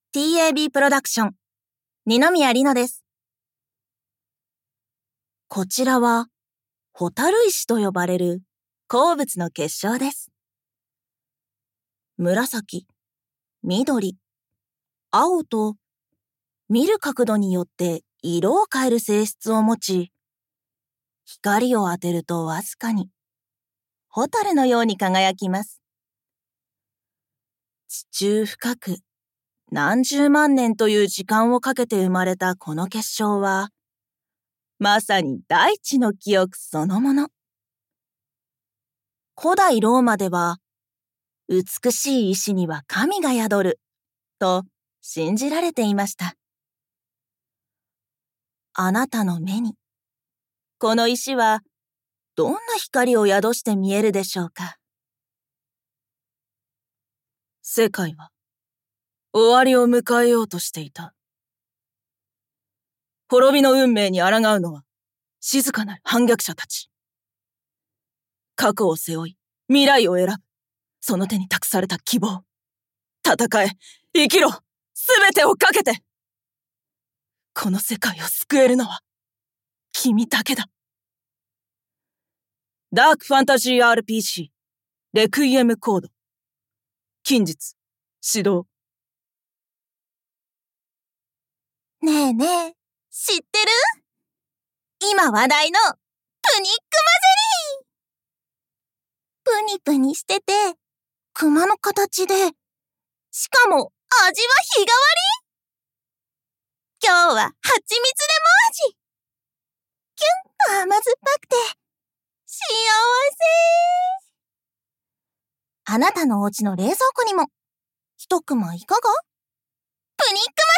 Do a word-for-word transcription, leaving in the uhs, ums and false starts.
ティーエービー プロダクション、二宮里乃です。こちらは、ホタル石と呼ばれる鉱物の結晶です。紫、緑、青と、見る角度によって色を変える性質を持ち、光を当てるとわずかに、ホタルのように輝きます。地中深く、何十万年という時間をかけて生まれたこの結晶は、まさに大地の記憶そのもの。古代ローマでは、美しい石には神が宿る、と信じられていました。あなたの目に、この石はどんな光を宿して見えるでしょうか。世界は終わりを迎えようとしていた。滅びの運命に抗うのは静かなる反逆者たち。過去を背負い、未来を選ぶ。その手に託された希望。戦え、生きろ、すべてをかけて。この世界を救えるのは、君だけだ。ダークファンタジー アールピージー、レクイエムコード。近日、始動。 ねえねえ、知ってる？今話題のプニックマゼリー！プニプニしてて、熊の形で、しかも味は日替わり！今日は蜂蜜レモン味！キュンと甘酸っぱくて、幸せ！あなたのお家の冷蔵庫にも、一熊いかが？プニックマ